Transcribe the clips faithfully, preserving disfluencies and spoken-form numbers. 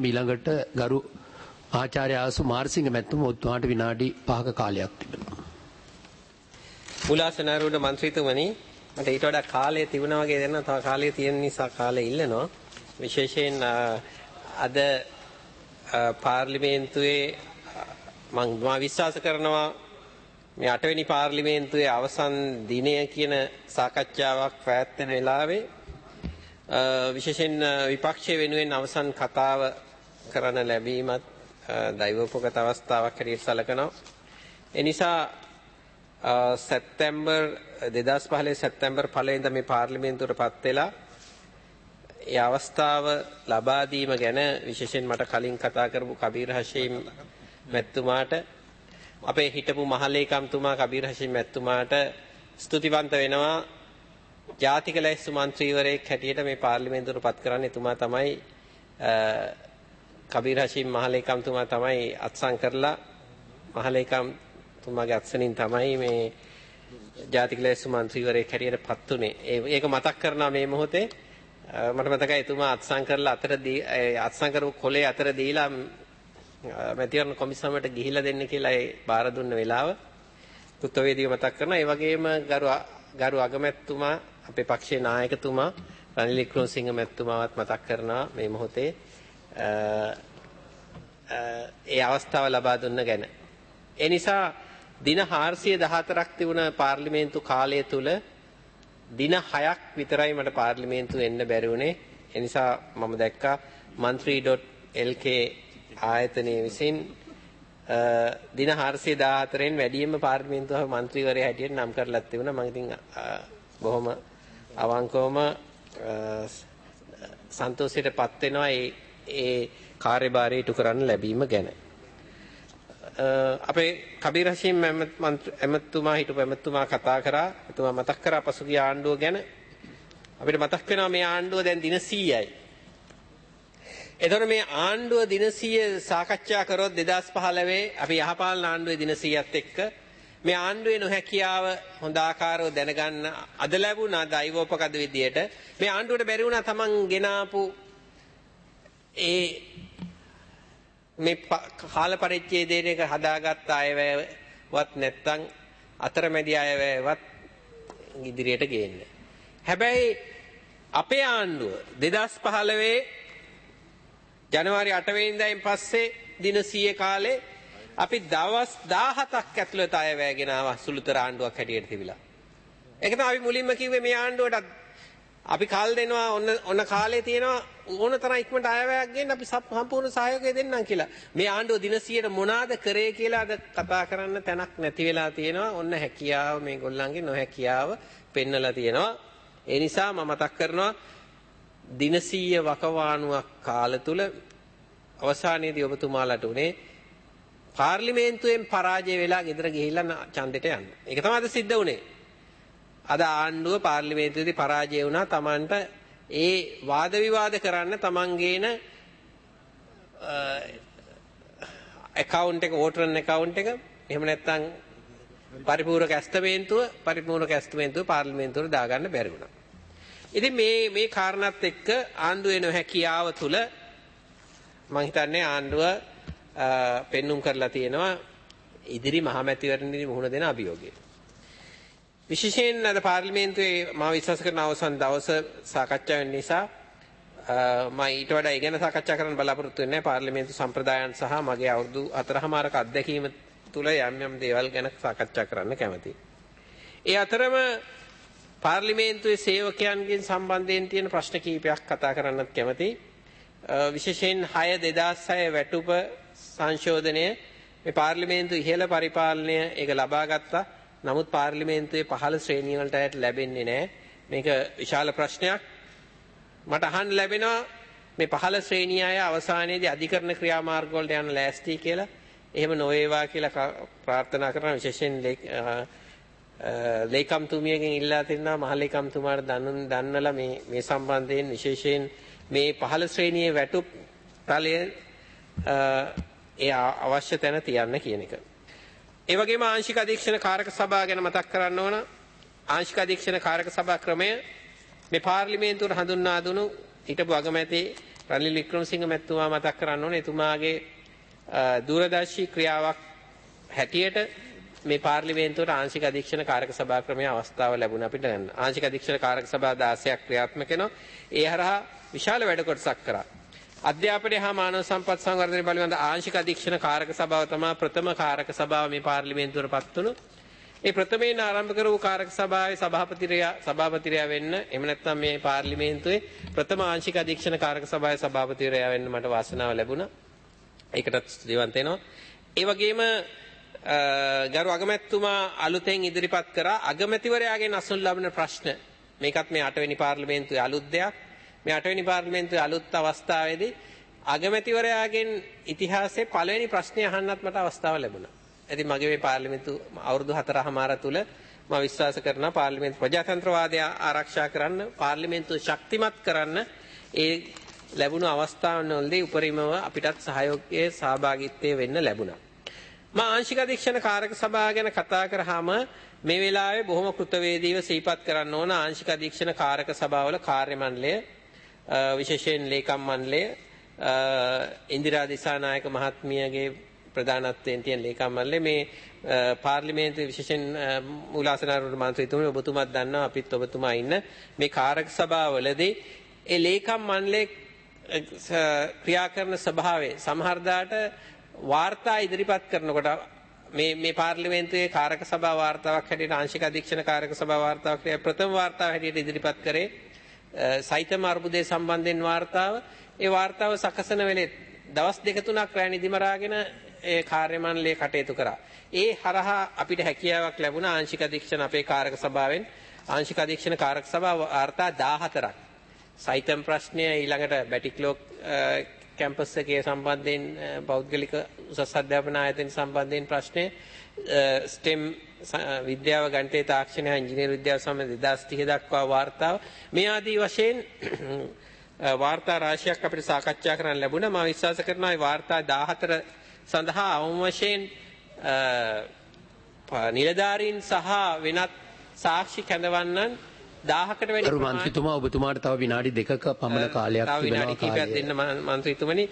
ඊළඟට ගරු ආචාර්ය ආසු මාර්සිංහ මැතිතුමා ඔබතුමාට විනාඩි පහක කාලයක් තිබෙනවා. මුලාසනාරුඩ මන්ත්‍රීතුමනි මට ඊට වඩා කාලය තිබුණා වගේ දැනෙනවා. තව කාලය තියෙන නිසා කාලය ඉල්ලනවා. විශේෂයෙන් අද පාර්ලිමේන්තුවේ මම විශ්වාස කරනවා මේ අටවෙනි පාර්ලිමේන්තුවේ අවසන් දිනය කියන සාකච්ඡාවක් පැවැත්වෙන වෙලාවේ විශේෂයෙන් විපක්ෂය වෙනුවෙන් අවසන් කතාව කරන්න ලැබීමත් දෛවෝපගත අවස්ථාවක් හැටියට සැලකනවා. ඒ නිසා සැප්තැම්බර් දෙදහස් පහළොව සැප්තැම්බර් පළවෙනිදා මේ පාර්ලිමේන්තුවට පත් වෙලා ඒ අවස්ථාව ලබා දීම ගැන විශේෂයෙන් මට කලින් කතා කරපු කබීර් හෂීම් මැතිතුමාට අපේ හිටපු මහලේකම්තුමා කබීර් හෂීම් මැතිතුමාට ස්තුතිවන්ත වෙනවා. ජාතික ලැයිස්තු මන්ත්‍රීවරයෙක් හැටියට මේ පාර්ලිමේන්තුවට පත් කරන්න එතුමා තමයි කබීර් හෂීම් මහලේකම්තුමා තමයි අත්සන් කරලා මහලේකම්තුමාගේ අත්සනින් තමයි මේ ජාතික ලැයිස්තු මන්ත්‍රීවරයෙක් හැටියට පත් උනේ. ඒක මතක් කරනවා මේ මොහොතේ. මට මතකයි එතුමා අත්සන් කරලා අතර අත්සන් කරපු කොලේ අතර දීලා මැතිවරණ කොමිසමට ගිහිලා දෙන්න කියලා ඒ බාර දුන්න වෙලාව කෘතවේදීව මතක් කරනවා. ඒ වගේම ගරු ගරු අගමැතිතුමා අපේ පක්ෂයේ නායකතුමා රනිල් වික්‍රමසිංහ මැතිතුමාවත් මතක් කරනවා මේ මොහොතේ ඒ අවස්ථාව ලබා දුන්න ගැන. ඒ නිසා දින හාරසිය දහහතරක් තිබුණ පාර්ලිමේන්තු කාලය තුල දින හයක් විතරයි මට පාර්ලිමේන්තුව එන්න බැරි වුණේ. ඒ නිසා මම දැක්කා මන්ත්‍රී ඩොට් එල් කේ ආයතනයේ විසින් දින හාරසිය දහහතරෙන් වැඩියෙන්ම පාර්ලිමේන්තුව මන්ත්‍රීවරයා හැටියට නම් කරලා තිබුණා. මම ඉතින් බොහොම අවංකවම සන්තෝෂයටපත් වෙනවා ඒ ඒ කාර්යභාරය ඉටු කරන්න ලැබීම ගැන. අපේ කබීර් හෂීම් එමෙතුමා හිටපු එමෙතුමා කතා කරා. එතුමා මතක් කරා පසුගිය ආණ්ඩුව ගැන. අපිට මතක් වෙනවා මේ ආණ්ඩුව දැන් දින සීයයි. එතකොට මේ ආණ්ඩුව දින සීය සාකච්ඡා කරොත් දෙදහස් පහළොව අපි යහපාලන ආණ්ඩුවේ දින සීයත් එක්ක මේ ආණ්ඩුවේ නොහැකියාව හොඳ ආකාරව දැනගන්න අද ලැබුණා දෛවෝපකද විදියට. මේ ආණ්ඩුවට බැරි වුණා තමන් ගෙනාපු ඒ මේ කාල පරිච්ඡේදයේ එක හදාගත්ත අයවැයවත් නැත්තම් අතරමැදි අයවැයවත් ඉදිරියට ගේන්න. හැබැයි අපේ ආණ්ඩුව දෙදහස් පහළොව ජනවාරි අට වෙනිදායින් පස්සේ දින සීය කාලේ අපි දවස් දාහතක් ඇතුළත අයවැය ගෙනාවා සුළුතර ආණ්ඩුවක් හැටියට තිබිලා. ඒක තමයි අපි මුලින්ම කිව්වේ මේ ආණ්ඩුවට අපි කාල් දෙනවා ඔන්න ඔන්න කාලේ තියෙනවා ඕන තරම් ඉක්මනට අයවැයක් ගේන්න අපි සම්පූර්ණ සහයෝගය දෙන්නම් කියලා. මේ ආණ්ඩුව දින සීයට මොනවාද කරේ කියලා අද කතා කරන්න තැනක් නැති වෙලා තියෙනවා. ඔන්න හැකියාව මේගොල්ලන්ගේ නොහැකියාව පෙන්නලා තියෙනවා. ඒ නිසා මම මතක් කරනවා දින සීය වකවානුවක් කාල තුල අවසානයේදී ඔබතුමාලට උනේ පාර්ලිමේන්තුවෙන් පරාජය වෙලා ගෙදර ගිහිල්ලා ඡන්දෙට යන්න. ඒක තමයි අද සිද්ධ වුනේ. අද ආණ්ඩුව පාර්ලිමේන්තුවේදී පරාජය වුණා. Tamanට ඒ වාද විවාද කරන්න Tamanගේන account එක වෝටරන් account එක එහෙම නැත්නම් පරිපූර්ණක ඇස්තමේන්තුව පරිපූර්ණක ඇස්තමේන්තුව පාර්ලිමේන්තුවට දාගන්න බැරි වුණා. ඉතින් මේ මේ කාරණාත් එක්ක ආණ්ඩුවේ නොහැකියාව තුල මම හිතන්නේ ආණ්ඩුව පෙන්눔 කරලා තියෙනවා ඉදිරි මහමැතිවරණයේදී මුහුණ දෙන අභියෝගය. විශේෂයෙන් අද පාර්ලිමේන්තුවේ මම විශ්වාස කරන අවසන් දවස සාකච්ඡා වෙන නිසා මම ඊට වඩා ඉගෙන සාකච්ඡා කරන්න බලාපොරොත්තු වෙන්නේ නැහැ. පාර්ලිමේන්තු සම්ප්‍රදායන් සහ මගේ අවුරුදු හතරමාරක අත්දැකීම තුල යම් යම් දේවල් ගැන සාකච්ඡා කරන්න කැමතියි. ඒ අතරම පාර්ලිමේන්තුවේ සේවකයන්ගෙන් සම්බන්ධයෙන් තියෙන ප්‍රශ්න කිහිපයක් කතා කරන්නත් කැමතියි. විශේෂයෙන් හය දෙදහස් හය වැටුප සංශෝධනය මේ පාර්ලිමේන්තු ඉහළ පරිපාලනය ඒක ලබා ගත්තා. නමුත් පාර්ලිමේන්තුවේ පහළ ශ්‍රේණිය වලට අයට ලැබෙන්නේ නැහැ. මේක විශාල ප්‍රශ්නයක්. මට අහන්න ලැබෙනවා මේ පහළ ශ්‍රේණිය අය අවසානයේදී අධිකරණ ක්‍රියාමාර්ග වලට යන ලෑස්ති කියලා. එහෙම නොවේවා කියලා ප්‍රාර්ථනා කරන විශේෂයෙන් ලේකම්තුමියගෙන් ඉල්ලා තිනවා මහලේකම්තුමාට දන්නලා මේ මේ සම්බන්ධයෙන් විශේෂයෙන් මේ පහළ ශ්‍රේණියේ වැටුප් තලය ඒ අවශ්‍ය තැන තියන්න කියන එක. ඒ වගේම ආංශික අධීක්ෂණ කාරක සභාව ගැන මතක් කරන්න ඕන. ආංශික අධීක්ෂණ කාරක සභා ක්‍රමය මේ පාර්ලිමේන්තුවට හඳුන්වා දුණු හිටපු අගමැති රනිල් වික්‍රමසිංහ මැතිතුමා මතක් කරන්න ඕනේ එතුමාගේ දූරදර්ශී ක්‍රියාවක් හැටියට මේ පාර්ලිමේන්තුවට ආංශික අධීක්ෂණ කාරක සභා ක්‍රමයේ අවස්ථාව ලැබුණා අපිට ගන්න. ආංශික අධීක්ෂණ කාරක සභා දාසයක් ක්‍රියාත්මක වෙනවා. ඒ හරහා විශාල වැඩ කොටසක් කරා. අධ්‍යාපනය හා මානව සම්පත් සංවර්ධනය පිළිබඳ ආංශික අධීක්ෂණ කාරක සභාව තමයි ප්‍රථම කාරක සභාව මේ පාර්ලිමේන්තුවට පත් වුණු. ඒ ප්‍රථමයෙන් ආරම්භ කරපු කාරක සභාවේ සභාපතිරයා සභාපතිරයා වෙන්න එහෙම නැත්නම් මේ පාර්ලිමේන්තුවේ ප්‍රථම ආංශික අධීක්ෂණ කාරක සභාවේ සභාපතිරයා වෙන්න මට වාසනාව ලැබුණා. ඒකටත් ස්තුතිවන්ත වෙනවා. ඒ වගේම ගරු අගමැතිතුමා අලුතෙන් ඉදිරිපත් කරා අගමැතිවරයාගෙන් අසුන් ලබන ප්‍රශ්න. මේකත් මේ අටවෙනි පාර්ලිමේන්තුවේ අලුත් දෙයක්. මේ අටවෙනි පාර්ලිමේන්තුවේ අලුත් අවස්ථාවේදී අගමැතිවරයාගෙන් ඉතිහාසයේ පළවෙනි ප්‍රශ්නය අහන්නත් මට අවස්ථාව ලැබුණා. ඉතින් මගේ මේ පාර්ලිමේන්තු අවුරුදු හතරමාර තුල මම විශ්වාස කරනවා පාර්ලිමේන්තු ප්‍රජාතන්ත්‍රවාදය ආරක්ෂා කරන්න, පාර්ලිමේන්තුව ශක්තිමත් කරන්න ඒ ලැබුණු අවස්ථාවන්වලදී උපරිමව අපිටත් සහයෝගයේ සහභාගීත්වයේ වෙන්න ලැබුණා. මා ආංශික අධීක්ෂණ කාරක සභාව ගැන කතා කරාම මේ වෙලාවේ බොහොම කෘතවේදීව සිහිපත් කරන්න ඕන ආංශික අධීක්ෂණ කාරක සභාවල කාර්ය මණ්ඩලය විශේෂයෙන් ලේකම් මණ්ඩලය ඉන්දිරා දිසානායක මහත්මියගේ ප්‍රධානත්වයෙන් තියෙන ලේකම් මණ්ඩලය මේ පාර්ලිමේන්තුවේ විශේෂයෙන් මූලාසනාරූඪ මන්ත්‍රීතුමනි ඔබතුමාත් දන්නවා අපිත් ඔබතුමා ඉන්න මේ කාරක සභාවලදී ඒ ලේකම් මණ්ඩලයේ ක්‍රියා කරන ස්වභාවය සමහර දාට වාර්තා ඉදිරිපත් කරනකොට මේ මේ පාර්ලිමේන්තුවේ කාරක සභා වාර්තාවක් හැටියට ආංශික අධීක්ෂණ කාරක සභා වාර්තාවක් ප්‍රථම වාර්තාව හැටියට ඉදිරිපත් කරේ සයිතම අර්බුදයේ සම්බන්ධයෙන් වාර්තාව. ඒ වාර්තාව සකසන වෙලේ දවස් දෙක තුනක් රැ නිදිමරාගෙන ඒ කාර්ය මණ්ඩලය කටයුතු කරා. ඒ හරහා අපිට හැකියාවක් ලැබුණා ආංශික අධීක්ෂණ අපේ කාරක සභාවෙන් ආංශික අධීක්ෂණ කාරක සභා වාර්තා දාහතරක්. සයිතම් ප්‍රශ්නය ඊළඟට බැටික්ලෝ කැම්පස් එකේ සම්බන්ධයෙන් පෞද්ගලික උසස් අධ්‍යාපන ආයතන සම්බන්ධයෙන් ප්‍රශ්නේ ස්ටෙම් විද්‍යාව ගණිතය තාක්ෂණය ඉංජිනේරු විද්‍යාව සම්බන්ධ දෙදාස් තිහ දක්වා වාර්තාව මේ ආදී වශයෙන් වාර්තා රාශියක් අපිට සාකච්ඡා කරන්න ලැබුණා. මම විශ්වාස කරනවා මේ වාර්තා දාහතර සඳහා අවම වශයෙන් නිලධාරීන් සහ වෙනත් සාක්ෂි කැඳවන්නන් දාහකට වැඩි ගරු මන්ත්‍රීතුමා ඔබතුමාට තව විනාඩි දෙකක පමණ කාලයක් තිබෙනවා. තව විනාඩි කිහිපයක් දෙන්න මන්ත්‍රීතුමනි.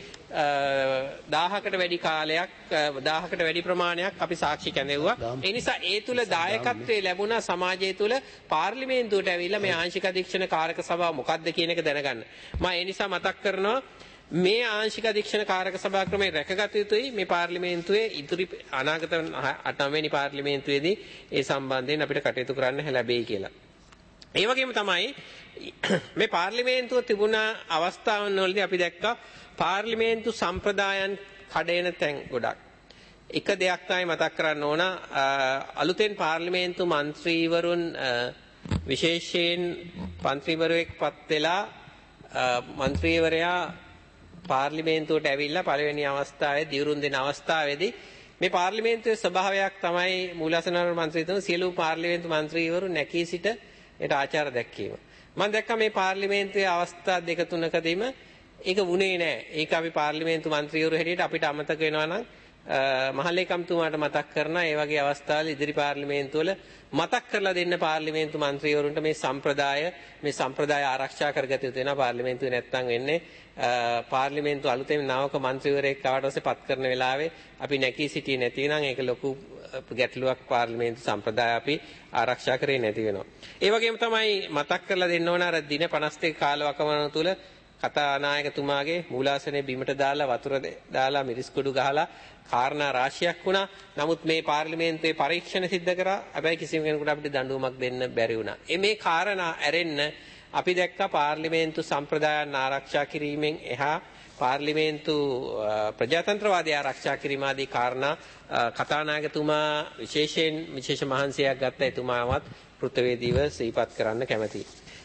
දාහකට වැඩි කාලයක් දාහකට වැඩි ප්‍රමාණයක් අපි සාක්ෂි කැඳෙව්වා. ඒ නිසා ඒ තුල දායකත්වයේ ලැබුණා සමාජය තුල පාර්ලිමේන්තුවට ඇවිල්ලා මේ ආංශික අධීක්ෂණ කාරක සභාව මොකක්ද කියන එක දැනගන්න. මම ඒ නිසා මතක් කරනවා මේ ආංශික අධීක්ෂණ කාරක සභා ක්‍රමය රැකගත යුතුයි මේ පාර්ලිමේන්තුවේ ඉදිරි අනාගත අටවෙනි පාර්ලිමේන්තුවේදී ඒ සම්බන්ධයෙන් අපිට කටයුතු කරන්න ලැබෙයි කියලා. ඒ වගේම තමයි මේ පාර්ලිමේන්තුව තිබුණ අවස්ථාවන් වලදී අපි දැක්කා පාර්ලිමේන්තු සම්ප්‍රදායන් කඩේන තැන් ගොඩක්. එක දෙයක් තමයි මතක් කරන්න ඕන අලුතෙන් පාර්ලිමේන්තු මන්ත්‍රීවරුන් විශේෂයෙන් මන්ත්‍රීවරයෙක් පත් වෙලා මන්ත්‍රීවරයා පාර්ලිමේන්තුවට ඇවිල්ලා පළවෙනි අවස්ථාවේ දියුරුම් දෙන අවස්ථාවේදී මේ පාර්ලිමේන්තුවේ ස්වභාවයක් තමයි මූලාසනාරූඪ මන්ත්‍රීතුමා සියලු පාර්ලිමේන්තු මන්ත්‍රීවරු නැකී සිට ඒට ආචාර දැක්වීම. මම දැක්කා මේ පාර්ලිමේන්තුවේ අවස්ථා දෙක තුනකදීම ඒක වුණේ නැහැ. ඒක අපි පාර්ලිමේන්තු මන්ත්‍රීවරු හැටියට අපිට අමතක වෙනවා නම් මහලේකම්තුමාට මතක් කරනවා ඒ වගේ අවස්ථාවල ඉදිරි පාර්ලිමේන්තුවල මතක් කරලා දෙන්න පාර්ලිමේන්තු මන්ත්‍රීවරුන්ට මේ සම්ප්‍රදාය මේ සම්ප්‍රදාය ආරක්ෂා කරගත යුතු වෙනවා. පාර්ලිමේන්තුවේ නැත්තම් වෙන්නේ පාර්ලිමේන්තු අලුතෙන් නාවක මන්ත්‍රීවරයෙක් ආවට පස්සේ පත් කරන වෙලාවේ අපි නැකී සිටියේ නැති නම් ඒක ලොකු ගැටලුවක් පාර්ලිමේන්තු සම්ප්‍රදාය අපි ආරක්ෂා කරේ නැති වෙනවා. ඒ වගේම තමයි මතක් කරලා දෙන්න ඕන අර දින පනස් දෙක කාලවකවානුව තුල කතානායකතුමාගේ මූලාසනයේ බිමට දාලා වතුර දාලා මිරිස් කුඩු ගහලා කාරණා රාශියක් වුණා. නමුත් මේ පාර්ලිමේන්තුවේ පරීක්ෂණ සිද්ධ කරා. හැබැයි කිසිම කෙනෙකුට අපිට දඬුවමක් දෙන්න බැරි වුණා. මේ කාරණා ඇරෙන්න අපි දැක්කා පාර්ලිමේන්තු සම්ප්‍රදායන් ආරක්ෂා කිරීමෙන් එහා පාර්ලිමේන්තු ප්‍රජාතන්ත්‍රවාදය ආරක්ෂා කිරීම ආදී කාරණා කතානායකතුමා විශේෂයෙන් විශේෂ මහන්සියක් ගත්ත එතුමාවත් කෘතවේදීව සිහිපත් කරන්න කැමැතියි.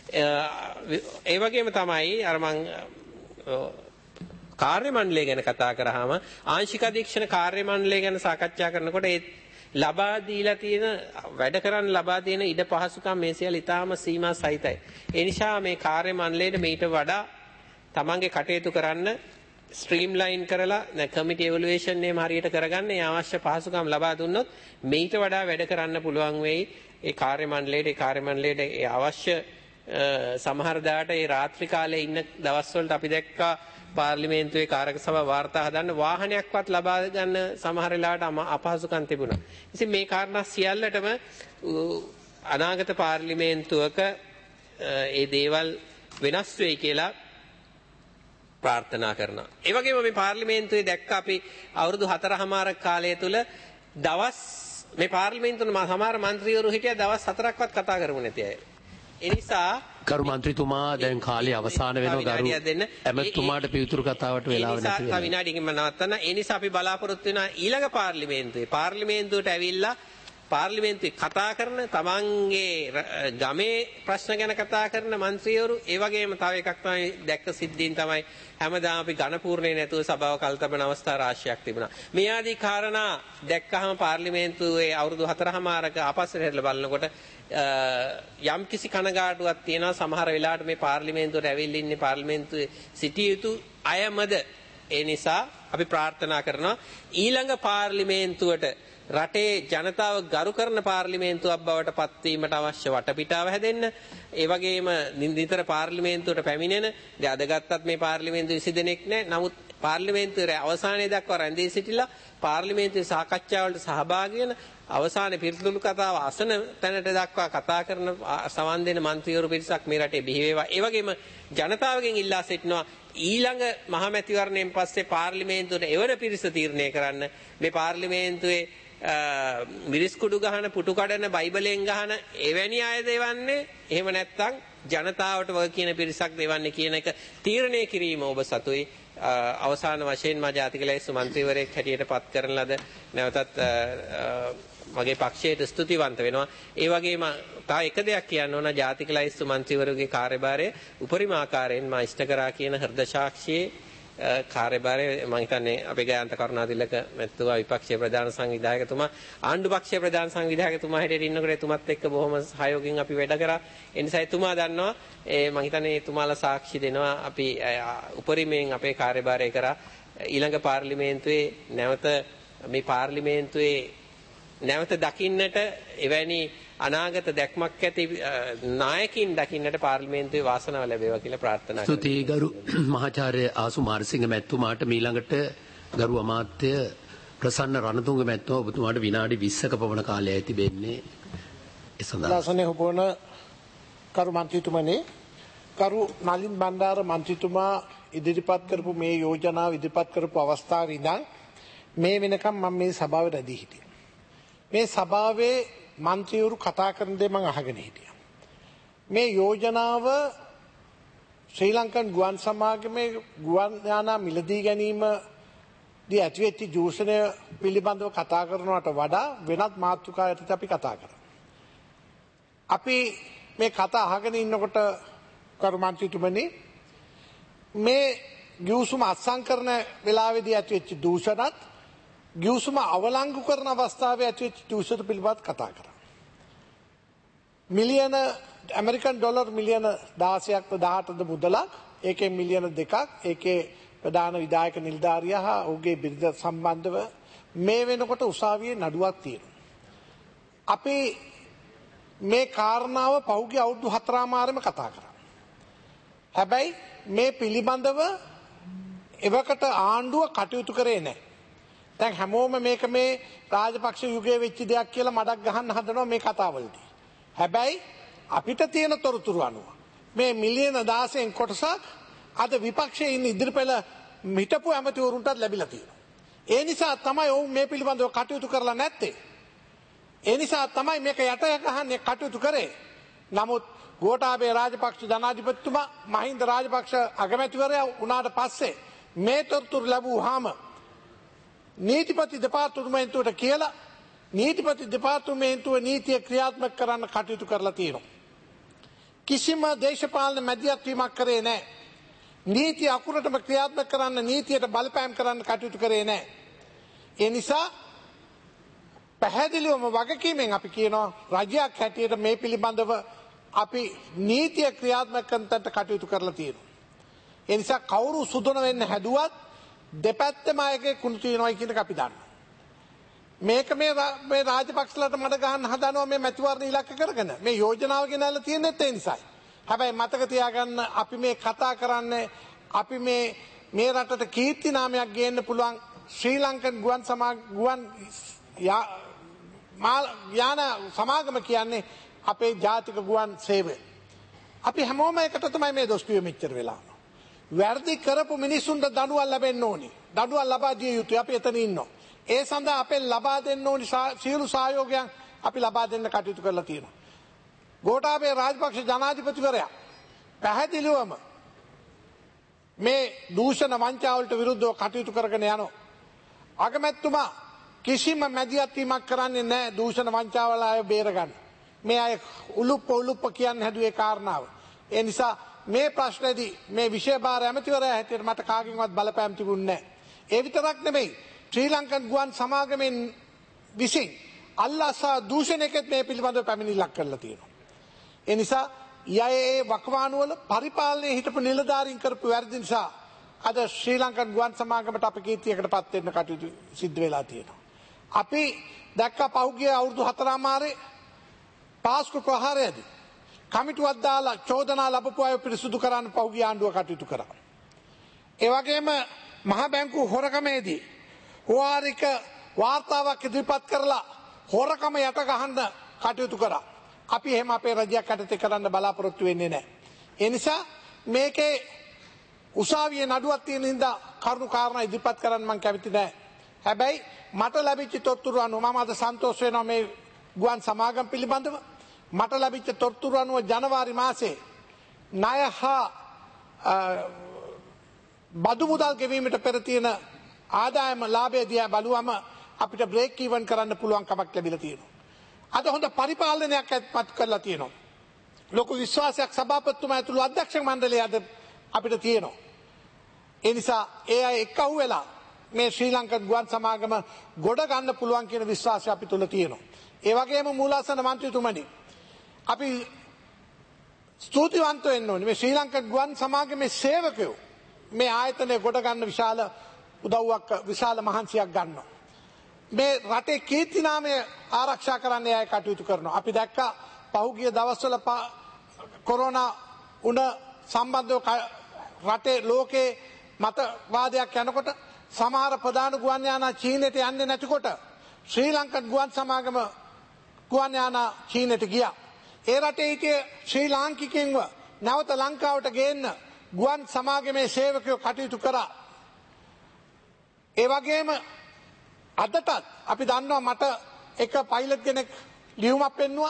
ඒ වගේම තමයි අර මං කාර්ය මණ්ඩලය ගැන කතා කරාම ආංශික අධීක්ෂණ කාර්ය මණ්ඩලය ගැන සාකච්ඡා කරනකොට ඒ ලබා දීලා තියෙන වැඩ කරන්න ලබා දෙන ඉඩ පහසුකම් මේ සියල්ල ඉතාම සීමා සහිතයි. ඒ නිසා මේ කාර්ය මණ්ඩලයට මීට වඩා තමන්ගේ කටයුතු කරන්න ස්ට්‍රීම්ලයින් කරලා දැන් කමිටි ඉවලුවේෂන් එකම හරියට කරගන්න ඒ අවශ්‍ය පහසුකම් ලබා දුන්නොත් මීට වඩා වැඩ කරන්න පුළුවන් වෙයි. ඒ කාර්ය මණ්ඩලයට ඒ කාර්ය මණ්ඩලයට ඒ අවශ්‍ය සමහර දාට ඒ රාත්‍රී කාලේ ඉන්න දවස් වලට අපි දැක්කා පාර්ලිමේන්තුවේ කාරක සභාව වාර්තා හදන්න වාහනයක්වත් ලබා ගන්න සමහර වෙලාවට අපහසුකම් තිබුණා. ඉතින් මේ කාරණා සියල්ලටම අනාගත පාර්ලිමේන්තුවක ඒ දේවල් වෙනස් වෙයි කියලා ප්‍රාර්ථනා කරනවා. ඒ වගේම මේ පාර්ලිමේන්තුවේ දැක්ක අපි අවුරුදු හතරමාරක කාලය තුල දවස් මේ පාර්ලිමේන්තුවේ සමහර മന്ത്രിවරු හිටියා දවස් හතරක්වත් කතා කරමු නැති අය. ඒ නිසා කරු මන්ත්‍රීතුමා දැන් කාලේ අවසාන වෙනවා ගරු ඇමතුමාට පිවිතුරු කතාවට වෙලාව නැති වෙනවා. ඒ විනාඩියකින් මම නවත්තන්න. ඒ නිසා අපි බලාපොරොත්තු වෙනවා ඊළඟ පාර්ලිමේන්තුවේ පාර්ලිමේන්තුවට ඇවිල්ලා පාර්ලිමේන්තුවේ කතා කරන තමන්ගේ ගමේ ප්‍රශ්න ගැන කතා කරන മന്ത്രിවරු ඒ වගේම තව එකක් තමයි දැක්ක සිද්ධීන් තමයි හැමදාම අපි ඝනපූර්ණේ නැතුව සභාව කල්තබන අවස්ථා රාශියක් තිබුණා. මේ ආදී කාරණා දැක්කහම පාර්ලිමේන්තුවේ අවුරුදු හතරමාරක අපස්සට හැදලා බලනකොට යම් කිසි කනගාටුවක් තියෙනවා සමහර වෙලාවට මේ පාර්ලිමේන්තුවට ඇවිල්ලා ඉන්නේ පාර්ලිමේන්තුවේ සිටිය යුතු අයමද. ඒ නිසා අපි ප්‍රාර්ථනා කරනවා ඊළඟ පාර්ලිමේන්තුවට රටේ ජනතාව ගරු කරන පාර්ලිමේන්තුවක් බවට පත්වීමට අවශ්‍ය වටපිටාව හැදෙන්න. ඒ වගේම නිතර පාර්ලිමේන්තුවට පැමිණෙන දැන් අද ගත්තත් මේ පාර්ලිමේන්තුවේ විසි දෙනෙක් නැහැ. නමුත් පාර්ලිමේන්තුවේ අවසානයේ දක්වා රැඳී සිටිලා පාර්ලිමේන්තුවේ සාකච්ඡාවලට සහභාගී වෙන අවසානයේ පිරිසිදු කතාව අසන තැනට දක්වා කතා කරන සවන් දෙන മന്ത്രിවරු පිරිසක් මේ රටේ බිහි වේවා. ඒ වගේම ජනතාවගෙන් ඉල්ලා සිටිනවා ඊළඟ මහමැතිවරණයෙන් පස්සේ පාර්ලිමේන්තුවට එවන පිරිස තීරණය කරන්න. මේ පාර්ලිමේන්තුවේ මිරිස් කුඩු ගහන පුටු කඩන බයිබලෙන් ගහන එවැනි අය දෙවන්නේ එහෙම නැත්නම් ජනතාවට වග කියන පිරිසක් දෙවන්නේ කියන එක තීරණය කිරීම ඔබ සතුයි. අවසාන වශයෙන් මා ජාතික ලැයිස්තු මන්ත්‍රීවරයෙක් හැටියට පත් කරන ලද නැවතත් මගේ පක්ෂයට ස්තුතිවන්ත වෙනවා. ඒ වගේම තව එක දෙයක් කියන්න ඕන ජාතික ලැයිස්තු මන්ත්‍රීවරුගේ කාර්යභාරය උපරිම ආකාරයෙන් මා ඉෂ්ට කරා කියන හෘද සාක්ෂියේ කාර්යභාරය මම හිතන්නේ අපේ ගායන්ත කරුණාතිලක මැතිතුමා විපක්ෂයේ ප්‍රධාන සංවිධායකතුමා ආණ්ඩු පක්ෂයේ ප්‍රධාන සංවිධායකතුමා හැටියට ඉන්නකොට එතුමත් එක්ක බොහොම සහයෝගයෙන් අපි වැඩ කරා. ඒ නිසා එතුමා දන්නවා ඒ මම හිතන්නේ එතුමාලා සාක්ෂි දෙනවා අපි උපරිමයෙන් අපේ කාර්යභාරය කරා. ඊළඟ පාර්ලිමේන්තුවේ නැවත මේ පාර්ලිමේන්තුවේ නැවත දකින්නට එවැනි අනාගත දැක්මක් ඇති නායකින් දකින්නට පාර්ලිමේන්තුවේ වාසනාව ලැබේවා කියලා ප්‍රාර්ථනා කරනවා. ස්තුතියි ගරු මහාචාර්ය ආසු මාරසිංහ මැතිතුමාට. මීළඟට ගරු අමාත්‍ය ප්‍රසන්න රණතුංග මැතිතුමා ඔබතුමාට විනාඩි විස්සක පමණ කාලයයි තිබෙන්නේ. ඒ සඳහා දාසනේ හොබෝන කරු මන්ත්‍රීතුමනි කරු නලින් බණ්ඩාර මන්ත්‍රීතුමා ඉදිරිපත් කරපු මේ යෝජනාව ඉදිරිපත් කරපු අවස්ථාවේ ඉඳන් මේ වෙනකම් මම මේ සභාවේ රැඳී හිටියා. මේ සභාවේ මන්ත්‍රීවරු කතා කරන දේ මම අහගෙන හිටියා. මේ යෝජනාව ශ්‍රී ලංකන් ගුවන් සමාගමේ ගුවන් යානා මිලදී ගැනීම දී ඇතිවෙච්ච දූෂණය පිළිබඳව කතා කරනවට වඩා වෙනත් මාතෘකා යටතේ අපි කතා කරා. අපි මේ කතා අහගෙන ඉන්නකොට කරු මන්ත්‍රීතුමනි මේ ගිවිසුම අත්සන් කරන වෙලාවේදී ඇතිවෙච්ච දූෂණත් ගිවිසුම අවලංගු කරන අවස්ථාවේ ඇතිවෙච්ච දූෂණ පිළිබඳව කතා කරා. මිලියන ඇමරිකන් ඩොලර් මිලියන දාසයක් දහඅටද මුදලක් ඒකේ මිලියන දෙකක් ඒකේ ප්‍රධාන විධායක නිලධාරියා හා ඔහුගේ බිරිඳ සම්බන්ධව මේ වෙනකොට උසාවියේ නඩුවක් තියෙනවා. අපි මේ කාරණාව පහුගිය අවුරුදු හතරමාරෙම කතා කරා. හැබැයි මේ පිළිබඳව එවකට ආණ්ඩුව කටයුතු කරේ නැහැ. දැන් හැමෝම මේක මේ රාජපක්ෂ යුගයේ වෙච්ච දෙයක් කියලා මඩක් ගහන්න හදනවා මේ කතාවලදී. හැබැයි අපිට තියෙන තොරතුරු අනුව මේ මිලියන දාසයෙන් කොටසක් අද විපක්ෂයේ ඉන්න ඉදිරිපෙළ හිටපු ඇමතිවරුන්ටත් ලැබිලා තියෙනවා. ඒ නිසා තමයි ඔවුන් මේ පිළිබඳව කටයුතු කරලා නැත්තේ. ඒ නිසා තමයි මේක යට ගහන්නේ කටයුතු කරේ. නමුත් ගෝඨාභය රාජපක්ෂ ජනාධිපතිතුමා මහින්ද රාජපක්ෂ අගමැතිවරයා වුණාට පස්සේ මේ තොරතුරු ලැබුවාම නීතිපති දෙපාර්තමේන්තුවට කියලා නීතිපති දෙපාර්තමේන්තුව නීතිය ක්‍රියාත්මක කරන්න කටයුතු කරලා තියෙනවා. කිසිම දේශපාලන මැදිහත් වීමක් කරේ නැහැ. නීතිය අකුරටම ක්‍රියාත්මක කරන්න නීතියට බලපෑම් කරන්න කටයුතු කරේ නැහැ. ඒ නිසා පැහැදිලිවම වගකීමෙන් අපි කියනවා රජයක් හැටියට මේ පිළිබඳව අපි නීතිය ක්‍රියාත්මක කරන්නට කටයුතු කරලා තියෙනවා. ඒ නිසා කවුරු සුදුන වෙන්න හැදුවත් දෙපැත්තම අයගේ කුණු තියනවායි කියන එක අපි දන්නවා. මේක මේ මේ රාජපක්ෂලාට මඩ ගහන්න හදනවා මේ මැතිවරණ ඉලක්ක කරගෙන. මේ යෝජනාව ගෙනල්ලා තියෙන්නේ ඒ නිසායි. හැබැයි මතක තියාගන්න අපි මේ කතා කරන්නේ අපි මේ මේ රටට කීර්ති නාමයක් ගේන්න පුළුවන් ශ්‍රී ලංකන් ගුවන් සමාගම ගුවන් යාන සමාගම කියන්නේ අපේ ජාතික ගුවන් සේවය. අපි හැමෝම එකට තමයි මේ දොස් කිව්වෙ මෙච්චර වෙලා. වැරදි කරපු මිනිසුන්ට දඬුවම් ලැබෙන්න ඕනි. දඬුවම් ලබා දිය යුතුයි. අපි එතන ඉන්නවා. ඒ සඳහා අපේ ලබා දෙන්න ඕනි සියලු සහයෝගයන් අපි ලබා දෙන්න කටයුතු කරලා තියෙනවා. ගෝඨාභය රාජපක්ෂ ජනාධිපතිවරයා පැහැදිලිවම මේ දූෂණ වංචාවලට විරුද්ධව කටයුතු කරගෙන යනවා. අගමැතිතුමා කිසිම මැදිහත් වීමක් කරන්නේ නැහැ දූෂණ වංචාවල අය බේරගන්න. මේ අය උලුප්ප උලුප්ප කියන්නේ හැදුවේ කාරණාව. ඒ නිසා මේ ප්‍රශ්නේදී මේ විෂය භාර ඇමතිවරයා හැටියට මට කාගෙන්වත් බලපෑම් තිබුණේ නැහැ. ඒ විතරක් නෙමෙයි ශ්‍රී ලංකන් ගුවන් සමාගමෙන් විසින් අල්ලාසා දූෂණයකත් මේ පිළිබඳව පැමිණිල්ලක් කරලා තියෙනවා. ඒ නිසා යයේ වකවානු වල පරිපාලනයේ හිටපු නිලධාරීන් කරපු වැරදි නිසා අද ශ්‍රී ලංකන් ගුවන් සමාගමට අප කීර්තියකටපත් වෙන්න කටයුතු සිද්ධ වෙලා තියෙනවා. අපි දැක්ක පහුගිය අවුරුදු හතරමාරේ පාස්කු ප්‍රහාරයේදී කමිටුවක් දාලා චෝදනා ලැබපු අය පිරිසුදු කරන්න පහුගිය ආණ්ඩුව කටයුතු කරා. ඒ වගේම මහ බැංකු හොරකමේදී හොවාරික වාර්තාවක් ඉදිරිපත් කරලා හොරකම යට ගහන්න කටයුතු කරා. අපි එහෙම අපේ රජයක් යටතේ කරන්න බලාපොරොත්තු වෙන්නේ නැහැ. ඒ නිසා මේකේ උසාවියේ නඩුවක් තියෙන හින්දා කරුණු කාරණා ඉදිරිපත් කරන්න මම කැමති නැහැ. හැබැයි මට ලැබිච්ච තොරතුරු අනුව මම අද සන්තෝෂ වෙනවා මේ ගුවන් සමාගම් පිළිබඳව. මට ලැබිච්ච තොරතුරු අනුව ජනවාරි මාසේ ණය හා බදු මුදල් ගෙවීමට පෙර තියෙන ආදායම ලාභය දිහා බලුවම අපිට බ්‍රේක් ඉවන් කරන්න පුළුවන් කමක් ලැබිලා තියෙනවා. අද හොඳ පරිපාලනයක් අත්පත් කරලා තියෙනවා. ලොකු විශ්වාසයක් සභාපතිතුමා ඇතුළු අධ්‍යක්ෂක මණ්ඩලය අද අපිට තියෙනවා. ඒ නිසා ඒ අය එක්කහුව වෙලා මේ ශ්‍රී ලංකන් ගුවන් සමාගම ගොඩ ගන්න පුළුවන් කියන විශ්වාසය අපි තුල තියෙනවා. ඒ වගේම මූලාසන මන්ත්‍රීතුමනි අපි ස්තුතිවන්ත වෙන්න ඕනේ මේ ශ්‍රී ලංකන් ගුවන් සමාගමේ සේවකයෝ මේ ආයතනය ගොඩ ගන්න විශාල උදව්වක් විශාල මහන්සියක් ගන්නවා. මේ රටේ කීර්ති නාමය ආරක්ෂා කරන්න අය කටයුතු කරනවා. අපි දැක්කා පහුගිය දවස්වල කොරෝනා උණ සම්බන්ධව රටේ ලෝකේ මතවාදයක් යනකොට සමහර ප්‍රධාන ගුවන් යානා චීනයට යන්නේ නැතිකොට ශ්‍රී ලංකන් ගුවන් සමාගම ගුවන් යානා චීනයට ගියා. ඒ රටේ හිටිය ශ්‍රී ලාංකිකයින්ව නැවත ලංකාවට ගේන්න ගුවන් සමාගමේ සේවකයෝ කටයුතු කරා. ඒ වගේම අදටත් අපි දන්නවා මට එක පයිලට් කෙනෙක් ලියුමක් පෙන්නුවා.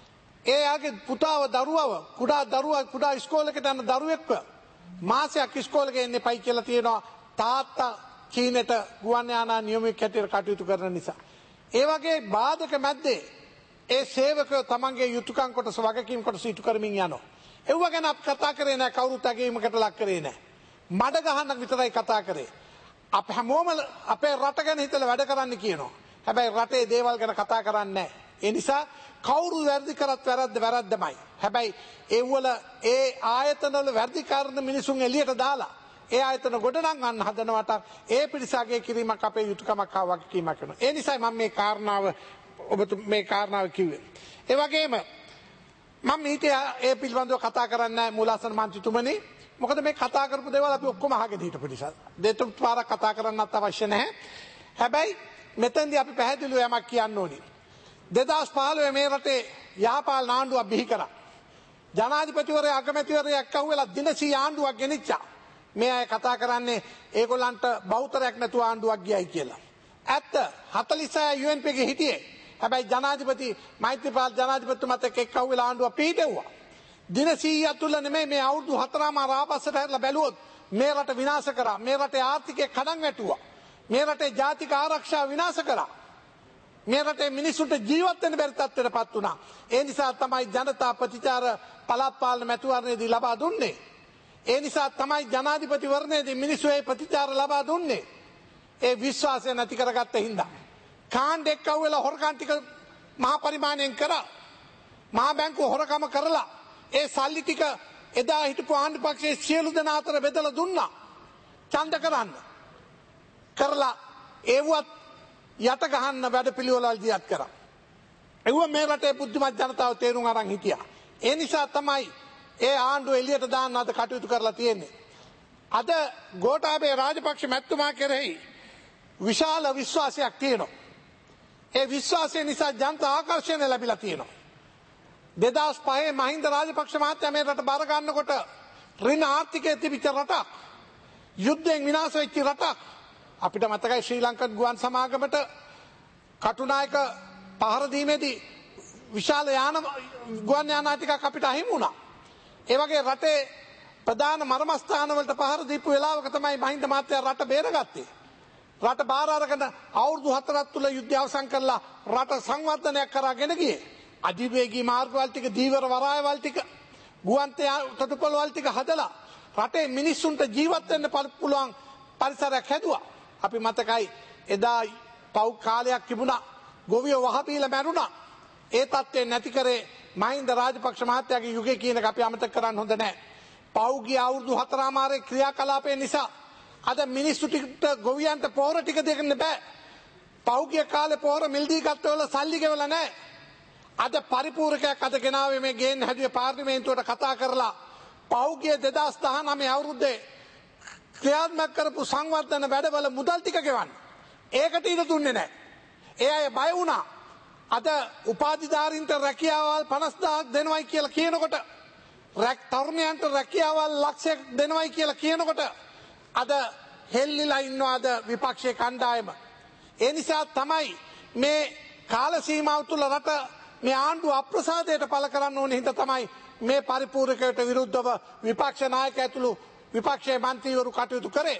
ඒ යාගේ පුතාව දරුවව කුඩා දරුවා කුඩා ඉස්කෝලේකට යන දරුවෙක්ව මාසයක් ඉස්කෝලේට එන්නේ පයි කියලා තියෙනවා තාත්තා චීනට ගුවන් යානා නියමිත කැටියට කටයුතු කරන නිසා. ඒ වගේ බාධක මැද්දේ ඒ සේවකයෝ තමන්ගේ යුතුයකම් කොටස වගකීම් කොටස ඉටු කරමින් යනවා. ඒව ගැන අපි කතා කරේ නැහැ කවුරුත් අගීමකට ලක් කරේ නැහැ. මඩ ගහන්න විතරයි කතා කරේ. අප හැමෝම අපේ රට ගැන හිතලා වැඩ කරන්න කියනවා. හැබැයි රටේ දේවල් ගැන කතා කරන්නේ නැහැ. ඒ නිසා කවුරු වැරදි කරත් වැරද්ද වැරද්දමයි. හැබැයි ඒ වල ඒ ආයතන වල වැරදි කරන මිනිසුන් එළියට දාලා ඒ ආයතන ගොඩනගන්න හදනවට ඒ පිරිසාගේ කිරීමක් අපේ යුතුයකමක් හා වගකීමක් වෙනවා. ඒ නිසායි මම මේ කාරණාව ඔබ මේ කාරණාව කිව්වේ. ඒ වගේම මම ඊට ඒ පිළිබඳව කතා කරන්නේ නැහැ මූලාසන මන්ත්‍රීතුමනි. මොකද මේ කතා කරපු දේවල් අපි ඔක්කොම අහගෙන හිටපු නිසා. දෙතුන් පාරක් කතා කරන්නත් අවශ්‍ය නැහැ. හැබැයි මෙතෙන්දී අපි පැහැදිලිව යමක් කියන්න ඕනේ. දෙදහස් පහළොව මේ රටේ යහපාලන ආණ්ඩුවක් බිහි කරා. ජනාධිපතිවරයා අගමැතිවරයා එක්කහුවෙලා දිනසී ආණ්ඩුවක් ගෙනිච්චා. මේ අය කතා කරන්නේ ඒගොල්ලන්ට බෞතරයක් නැතුව ආණ්ඩුවක් ගියයි කියලා. ඇත්ත හතළිස් හය යූ එන් පී එකේ හිටියේ. හැබැයි ජනාධිපති මෛත්‍රීපාල ජනාධිපතිතුමාත් එක්ක එක්කහුවෙලා ආණ්ඩුව පිහිටෙව්වා. දින සීයක් තුල නෙමෙයි මේ අවුරුදු හතරමාර ආපස්සට හැරලා බැලුවොත් මේ රට විනාශ කරා. මේ රටේ ආර්ථිකය කඩන් වැටුවා. මේ රටේ ජාතික ආරක්ෂාව විනාශ කරා. මේ රටේ මිනිසුන්ට ජීවත් වෙන්න බැරි තත්ත්වයටපත් වුණා. ඒ නිසා තමයි ජනතා ප්‍රතිචාර පළාත් පාලන මැතිවරණයේදී ලබා දුන්නේ. ඒ නිසා තමයි ජනාධිපතිවරණයේදී මිනිස්සු ඒ ප්‍රතිචාර ලබා දුන්නේ. ඒ විශ්වාසය නැති කරගත්ත හින්දා. කාණ්ඩ එක්කහුවෙලා හොරකම් ටික මහා පරිමාණයෙන් කරා. මහා බැංකුව හොරකම කරලා ඒ සල්ලි ටික එදා හිටපු ආණ්ඩු පක්ෂයේ සියලු දෙනා අතර බෙදලා දුන්නා. ඡන්ද කරන්න. කරලා ඒවත් යට ගහන්න වැඩපිළිවෙළවල් දියත් කරා. ඒව මේ රටේ බුද්ධිමත් ජනතාව තේරුම් අරන් හිටියා. ඒ නිසා තමයි ඒ ආණ්ඩුව එළියට දාන්න අද කටයුතු කරලා තියෙන්නේ. අද ගෝඨාභය රාජපක්ෂ මැතිතුමා කෙරෙහි විශාල විශ්වාසයක් තියෙනවා. ඒ විශ්වාසය නිසා ජනතා ආකර්ෂණය ලැබිලා තියෙනවා. දෙදහස් පහේ මහින්ද රාජපක්ෂ මහත්තයා මේ රට බාර ගන්නකොට ඍණ ආර්ථිකයේ තිබිච්ච රටක්, යුද්ධයෙන් විනාශ වෙච්ච රටක්. අපිට මතකයි ශ්‍රී ලංකන් ගුවන් සමාගමට කටුනායක පහර දීමේදී විශාල යාන ගුවන් යානා ටිකක් අපිට අහිමි වුණා. ඒ වගේ රටේ ප්‍රධාන මර්මස්ථාන වලට පහර දීපු වෙලාවක තමයි මහින්ද මහත්තයා රට බේරගත්තේ. රට බාර අරගෙන අවුරුදු හතරක් තුල යුද්ධය අවසන් කරලා රට සංවර්ධනයක් කරගෙන ගියේ. අධිවේගී මාර්ගවල ටික, දීවර වරායවල ටික, ගුවන් තොටුපළවල් ටික හදලා රටේ මිනිස්සුන්ට ජීවත් වෙන්න පුළුවන් පරිසරයක් හැදුවා. අපි මතකයි එදා පව් කාලයක් තිබුණා, ගොවියෝ වහපීලා මැරුණා. ඒ තත්ත්වය නැති කරේ මහින්ද රාජපක්ෂ මහත්තයාගේ යුගයේ කියන එක අපි අමතක කරන්න හොඳ නැහැ. පෞගිය අවුරුදු හතරමාරේ ක්‍රියාකලාපය නිසා අද මිනිස්සු ටිකට ගොවියන්ට පොහොර ටික දෙන්න බෑ. පෞගිය කාලේ පොහොර මිල්දී ගත්තවල සල්ලි ගෙවලා නැහැ. අද පරිපූර්ණකයක් අද ගෙනාවේ මේ ගේන්න හැදුවේ පාර්ලිමේන්තුවට කතා කරලා පෞගිය දෙදහස් දහනවය අවුරුද්දේ ක්‍රියාත්මක කරපු සංවර්ධන වැඩවල මුදල් ටික ගෙවන්න. ඒකට ඉඩ දුන්නේ නැහැ. ඒ අය බය වුණා. අද උපාධිධාරීන්ට රැකියාවල් පනස් දහසක් දෙනවයි කියලා කියනකොට, රැක් තරුණයන්ට රැකියාවල් ලක්ෂයක් දෙනවයි කියලා කියනකොට අද හෙල්ලිලා ඉන්නවා අද විපක්ෂයේ කණ්ඩායම. ඒ නිසා තමයි මේ කාල සීමාව තුළ රට මේ ආණ්ඩුව අප්‍රසාදයට පළ කරන්න ඕන හින්දා තමයි මේ පරිපූර්ණකයට විරුද්ධව විපක්ෂ නායක ඇතුළු විපක්ෂයේ මන්ත්‍රීවරු කටයුතු කරේ.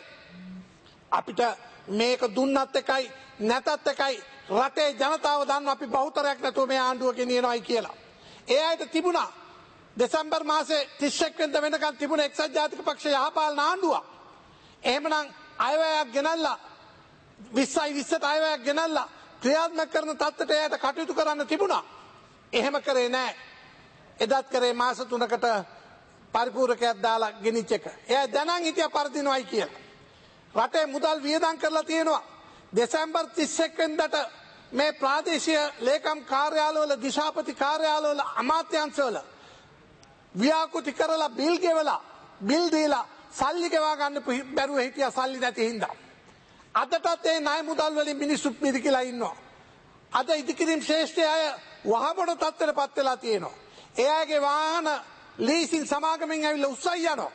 අපිට මේක දුන්නත් එකයි නැතත් එකයි රටේ ජනතාව දන්නවා අපි බහුතරයක් නැතුව මේ ආණ්ඩුව ගෙනියනවායි කියලා. ඒ අයට තිබුණා දෙසැම්බර් මාසේ තිස් එක් වෙනිදා වෙනකන් තිබුණ එක්සත් ජාතික පක්ෂ යහපාලන ආණ්ඩුවක්. එහෙමනම් අයවැයක් ගෙනල්ලා විස්සයි විස්සට අයවැයක් ගෙනල්ලා ක්‍රියාත්මක කරන තත්ත්වයට එයාට කටයුතු කරන්න තිබුණා. එහෙම කරේ නැහැ. එදත් කරේ මාස තුනකට පරිපූර්ණකයක් දාලා ගෙනිච්ච එක. එයා දැනන් හිටියා පරදිනවයි කියලා. රටේ මුදල් වියදම් කරලා තියෙනවා. දෙසැම්බර් තිස් එක් වෙනිදාට මේ ප්‍රාදේශීය ලේකම් කාර්යාලවල, දිශාපති කාර්යාලවල, අමාත්‍යාංශවල ව්‍යාකෘති කරලා බිල් ගෙවලා බිල් දීලා සල්ලි ගෙවා ගන්න බැරුව හිටියා සල්ලි නැති හින්දා. අදටත් ඒ ණය මුදල් වලින් මිනිස්සු පිරිකිලා ඉන්නවා. අද ඉදිකිරීම් ශ්‍රේෂ්ඨ අය වහබඩ තත්ත්වයටපත් වෙලා තියෙනවා. ඒ අයගේ වාහන ලීසින් සමාගමෙන් ඇවිල්ලා උස්සයි යනවා.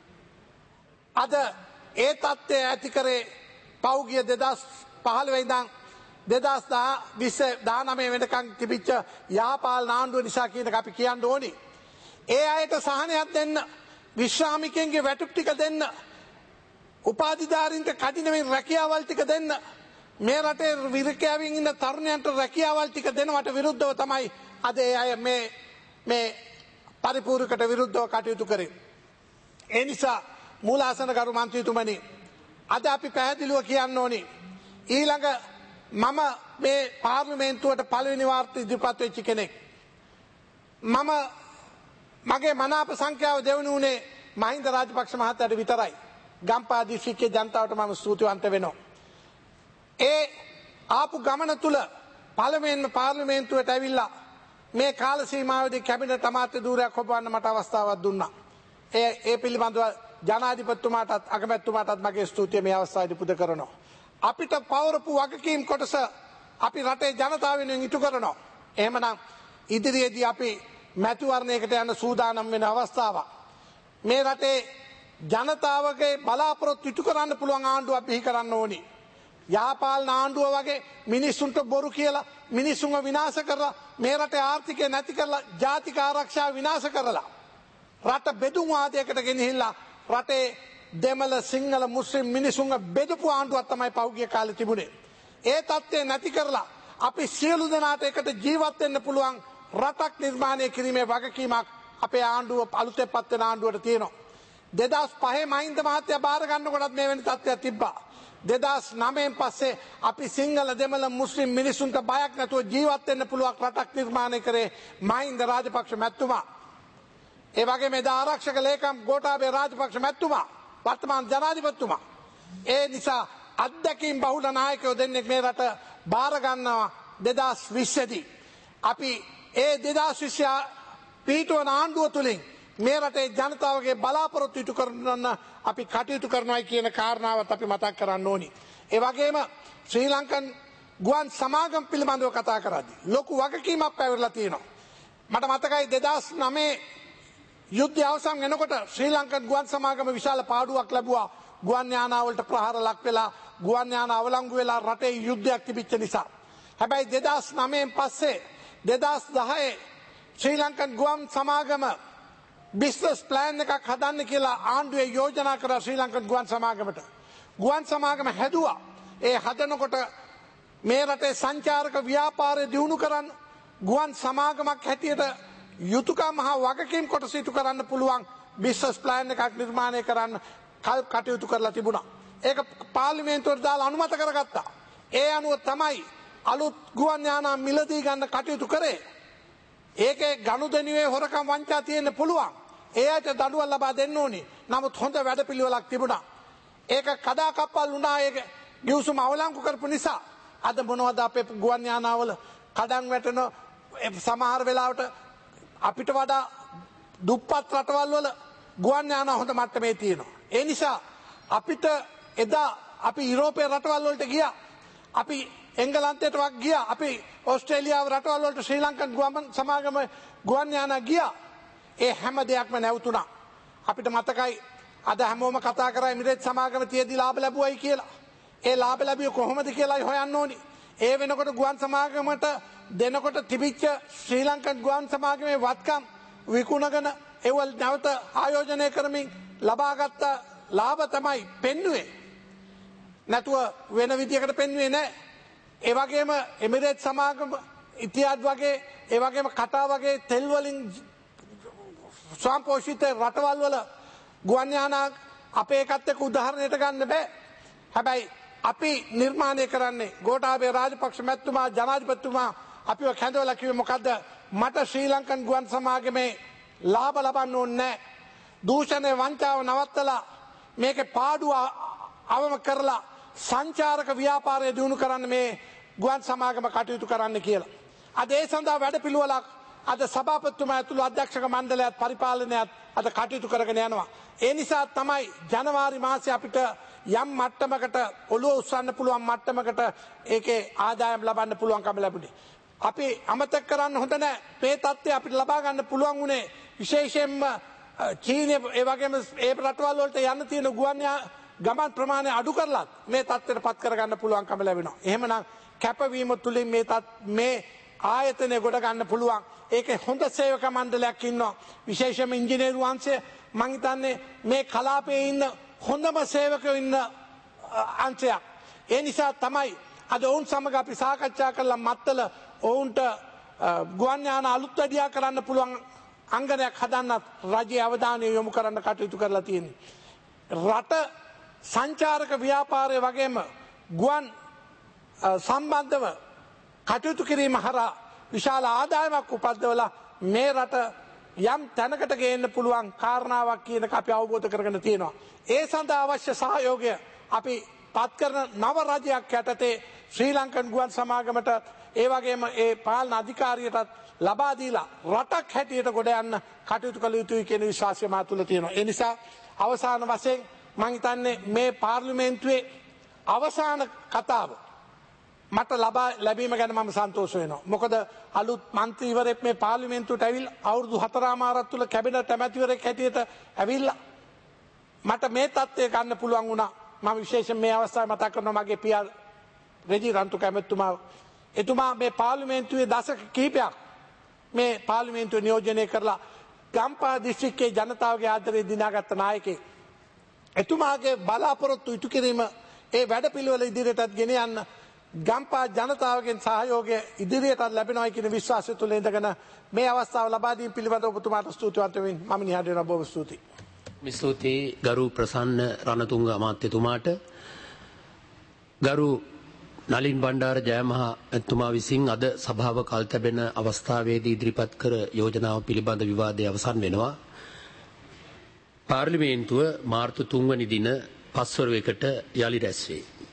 අද ඒ තත්ත්වය ඇති කරේ පෞගිය දෙදහස් පහළොව ඉඳන් දෙදහස් විස්ස දානවය වෙනකන් තිබිච්ච යහපාලන ආණ්ඩුව නිසා කියන එක අපි කියන්න ඕනි. ඒ අයට සහනයක් දෙන්න, විශ්‍රාමිකයන්ගේ වැටුප් ටික දෙන්න, උපාධිධාරීන්ට කඩිනමින් රැකියාවල් ටික දෙන්න, මේ රටේ විරකෑවින් ඉන්න තරුණයන්ට රැකියාවල් ටික දෙනවට විරුද්ධව තමයි අද ඒ අය මේ මේ පරිපූර්ණකට විරුද්ධව කටයුතු කරේ. ඒ නිසා මූලාසන ගරු මන්ත්‍රීතුමනි, අද අපි පැහැදිලිව කියන්න ඕනි, ඊළඟ මම මේ පාර්ලිමේන්තුවට පළවෙනි වාර්තා ඉදිරිපත් වෙච්ච කෙනෙක්. මම මගේ මනාප සංඛ්‍යාව දෙවනු උනේ මහින්ද රාජපක්ෂ මහත්තයාට විතරයි. ගම්පහ දිස්ත්‍රික්කයේ ජනතාවට මම ස්තුතිවන්ත වෙනවා. ඒ ආපු ගමන තුල පළවෙනිම පාර්ලිමේන්තුවට ඇවිල්ලා මේ කාල සීමාවේදී කැබිනට් අමාත්‍ය ධූරයක් හොබවන්න මට අවස්ථාවක් දුන්නා. ඒ ඒ පිළිබඳව ජනාධිපතිතුමාටත් අගමැතිතුමාටත් මගේ ස්තුතිය මේ අවස්ථාවේදී පුද කරනවා. අපිට පවරපු වගකීම් කොටස අපි රටේ ජනතාව වෙනුවෙන් ඉටු කරනවා. එහෙමනම් ඉදිරියේදී අපි මැතිවරණයකට යන සූදානම් වෙන අවස්ථාවක්. මේ රටේ ජනතාවගේ බලාපොරොත්තු ඉටු කරන්න පුළුවන් ආණ්ඩුවක් බිහි කරන්න ඕනි. යහපාලන ආණ්ඩුව වගේ මිනිස්සුන්ට බොරු කියලා මිනිස්සුන්ව විනාශ කරලා මේ රටේ ආර්ථිකය නැති කරලා ජාතික ආරක්ෂාව විනාශ කරලා රට බෙදුම් වාදයකට ගෙනහිල්ලා රටේ දෙමළ සිංහල මුස්ලිම් මිනිසුන්ව බෙදපු ආණ්ඩුවක් තමයි පහුගිය කාලේ තිබුණේ. ඒ තත්ත්වය නැති කරලා අපි සියලු දෙනාට එකට ජීවත් වෙන්න පුළුවන් රටක් නිර්මාණය කිරීමේ වගකීමක් අපේ ආණ්ඩුව අලුතෙන් පත් වෙන ආණ්ඩුවට තියෙනවා. දෙදහස් පහේ මහින්ද මහත්තයා බාර ගන්නකොටත් මේ වෙන තත්ත්වයක් තිබ්බා. දෙදහස් නවයෙන් පස්සේ අපි සිංහල දෙමළ මුස්ලිම් මිනිසුන්ට බයක් නැතුව ජීවත් වෙන්න පුළුවන් රටක් නිර්මාණය කරේ මහින්ද රාජපක්ෂ මැතිතුමා. ඒ වගේම එදා ආරක්ෂක ලේකම් ගෝඨාභය රාජපක්ෂ මැතිතුමා, වර්තමාන ජනාධිපතිතුමා. ඒ නිසා අත්දැකීම් බහුල නායකයෝ දෙන්නෙක් මේ රට බාර ගන්නවා දෙදහස් විස්ස දී. අපි ඒ දෙදහස් විස්ස පිටවන ආණ්ඩුව තුලින් මේ රටේ ජනතාවගේ බලාපොරොත්තු ඉටු කරන්න අපි කටයුතු කරනවා කියන කාරණාවත් අපි මතක් කරන්න ඕනි. ඒ වගේම ශ්‍රී ලංකන් ගුවන් සමාගම පිළිබඳව කතා කරද්දී ලොකු වගකීමක් පැවරලා තියෙනවා. මට මතකයි දෙදහස් නවය යුද්ධය අවසන් වෙනකොට ශ්‍රී ලංකන් ගුවන් සමාගම විශාල පාඩුවක් ලැබුවා. ගුවන් යානාවලට ප්‍රහාර ලක් වෙලා ගුවන් යාන අවලංගු වෙලා රටේ යුද්ධයක් තිබිච්ච නිසා. හැබැයි දෙදහස් නවයෙන් පස්සේ දෙදහස් දහයේ ශ්‍රී ලංකන් ගුවන් සමාගම බිස්නස් ප්ලෑන් එකක් හදන්න කියලා ආණ්ඩුවේ යෝජනා කරා ශ්‍රී ලංකන් ගුවන් සමාගමට. ගුවන් සමාගම හැදුවා. ඒ හදනකොට මේ රටේ සංචාරක ව්‍යාපාරය දියුණු කරන්න ගුවන් සමාගමක් හැටියට යුතුයකම් හා වගකීම් කොටස ඉටු කරන්න පුළුවන් බිස්නස් ප්ලෑන් එකක් නිර්මාණය කරන්න කල් කටයුතු කරලා තිබුණා. ඒක පාර්ලිමේන්තුවට දාලා අනුමත කරගත්තා. ඒ අනුව තමයි අලුත් ගුවන් යානා මිලදී ගන්න කටයුතු කරේ. ඒකේ ගනුදෙනුවේ හොරකම් වංචා තියෙන්න පුළුවන්. ඒ අයට දඬුවම් ලබා දෙන්න ඕනේ. නමුත් හොඳ වැඩපිළිවෙලක් තිබුණා. ඒක කඩාකප්පල් වුණා. ඒක ගිවිසුම අවලංගු කරපු නිසා අද මොනවද අපේ ගුවන් යානාවල කඩන් වැටෙන සමහර වෙලාවට අපිට වඩා දුප්පත් රටවල් වල ගුවන් යානා හොඳ මට්ටමේ තියෙනවා. ඒ නිසා අපිට එදා අපි යුරෝපයේ රටවල් වලට ගියා. අපි එංගලන්තයට වක් ගියා. අපි ඕස්ට්‍රේලියාව රටවල් වලට ශ්‍රී ලංකන් ගුවන් සමාගම ගුවන් යානා ගියා. ඒ හැම දෙයක්ම නැවතුණා. අපිට මතකයි අද හැමෝම කතා කරා එමිරේට් සමාගම තියදී ලාභ ලැබුවයි කියලා. ඒ ලාභ ලැබුවේ කොහොමද කියලායි හොයන්න ඕනි. ඒ වෙනකොට ගුවන් සමාගමට දෙනකොට තිබිච්ච ශ්‍රී ලංකන් ගුවන් සමාගමේ වත්කම් විකුණගෙන ඒවල් නැවත ආයෝජනය කරමින් ලබාගත්ත ලාභ තමයි පෙන්වුවේ. නැතුව වෙන විදියකට පෙන්වුවේ නැහැ. ඒ වගේම එමිරේට් සමාගම ඉතිහාඩ් වගේ ඒ වගේම කටා වගේ තෙල් වලින් ස්වයංපෝෂිත රටවල් වල ගුවන් යානා අපේ එකත් එක්ක උදාහරණයට ගන්න බෑ. හැබැයි අපි නිර්මාණය කරන්නේ ගෝඨාභය රාජපක්ෂ මැතිතුමා ජනාධිපතිතුමා අපිව කැඳවලා කිව්වේ මොකද්ද? මට ශ්‍රී ලංකන් ගුවන් සමාගමේ ලාභ ලබන්න ඕනේ නැහැ. දූෂණය වංචාව නවත්තලා මේකේ පාඩුව අවම කරලා සංචාරක ව්‍යාපාරය දියුණු කරන්න මේ ගුවන් සමාගම කටයුතු කරන්න කියලා. අද ඒ සඳහා වැඩපිළිවෙලක් අද සභාපතිතුමා ඇතුළු අධ්‍යක්ෂක මණ්ඩලයත් පරිපාලනයත් අද කටයුතු කරගෙන යනවා. ඒ නිසා තමයි ජනවාරි මාසයේ අපිට යම් මට්ටමකට ඔළුව උස්සන්න පුළුවන් මට්ටමකට ඒකේ ආදායම් ලබන්න පුළුවන්කම ලැබුණේ. අපි අමතක කරන්න හොඳ නැහැ. මේ தත්ත්වය අපිට ලබා ගන්න පුළුවන් උනේ විශේෂයෙන්ම චීනය ඒ වගේම ඒ රටවල් වලට යන්න තියෙන ගුවන් ගමන් ප්‍රමාණය අඩු කරලත් මේ தත්ත්වයට පත් කරගන්න පුළුවන්කම ලැබෙනවා. එහෙමනම් කැපවීම තුලින් මේ මේ ආයතනය ගොඩ ගන්න පුළුවන්. ඒකේ හොඳ සේවක මණ්ඩලයක් ඉන්නවා. විශේෂයෙන්ම ඉංජිනේරු අංශය මම හිතන්නේ මේ කලාපයේ ඉන්න හොඳම සේවකයෝ ඉන්න අංශයක්. ඒ නිසා තමයි අද ඔවුන් සමග අපි සාකච්ඡා කරලා මත්තල ඔවුන්ට ගුවන් යාන අලුත් වැඩියා කරන්න පුළුවන් අංගනයක් හදන්නත් රජයේ අවධානය යොමු කරන්න කටයුතු කරලා තියෙනවා. රට සංචාරක ව්‍යාපාරය වගේම ගුවන් සම්බන්ධව කටයුතු කිරීම හරහා විශාල ආදායමක් උපද්දවලා මේ රට යම් තැනකට ගේන්න පුළුවන් කාරණාවක් කියන එක අපි අවබෝධ කරගෙන තියෙනවා. ඒ සඳහා අවශ්‍ය සහයෝගය අපි පත් කරන නව රජයක් යටතේ ශ්‍රී ලංකන් ගුවන් සමාගමට ඒ වගේම ඒ පාලන අධිකාරියටත් ලබා දීලා රටක් හැටියට ගොඩ යන්න කටයුතු කළ යුතුයි කියන විශ්වාසය මා තුළ තියෙනවා. ඒ නිසා අවසාන වශයෙන් මම හිතන්නේ මේ පාර්ලිමේන්තුවේ අවසාන කතාව මට ලබා ලැබීම ගැන මම සන්තෝෂ වෙනවා. මොකද අලුත් മന്ത്രിවරයෙක් මේ පාර්ලිමේන්තුවට ඇවිල්ලා අවුරුදු හතරමාරක් තුල කැබිනට් ඇමතිවරයෙක් හැටියට ඇවිල්ලා මට මේ තත්ත්වය ගන්න පුළුවන් වුණා. මම විශේෂයෙන් මේ අවස්ථාවේ මතක් කරනවා මගේ පියා රෙජි රන්තු කැමැතුමා. එතුමා මේ පාර්ලිමේන්තුවේ දශක කිහිපයක් මේ පාර්ලිමේන්තුව නියෝජනය කරලා ගම්පහ දිස්ත්‍රික්කයේ ජනතාවගේ ආදරය දිනාගත්ත නායකයෙක්. එතුමාගේ බලාපොරොත්තු ඉටු කිරීම ඒ වැඩපිළිවෙල ඉදිරියටත් ගෙන යන්න ගම්පහ ජනතාවගෙන් සහයෝගය ඉදිරියට ලැබෙනවා කියන විශ්වාසය තුළ ඉඳගෙන මේ අවස්ථාව ලබා දීම පිළිබඳව ඔබතුමාට ස්තුතිවන්ත වෙමින් මම නිහඬ වෙනවා. බොහොම ස්තුතියි. ස්තුතියි ගරු ප්‍රසන්න රණතුංග අමාත්‍යතුමාට. ගරු නලින් බණ්ඩාර ජයමහා එතුමා විසින් අද සභාව කල් තැබෙන අවස්ථාවේදී ඉදිරිපත් කර යෝජනාව පිළිබඳ විවාදය අවසන් වෙනවා. පාර්ලිමේන්තුව මාර්තු තුන්වැනි දින පස්වරුවකට යළි රැස් වේ.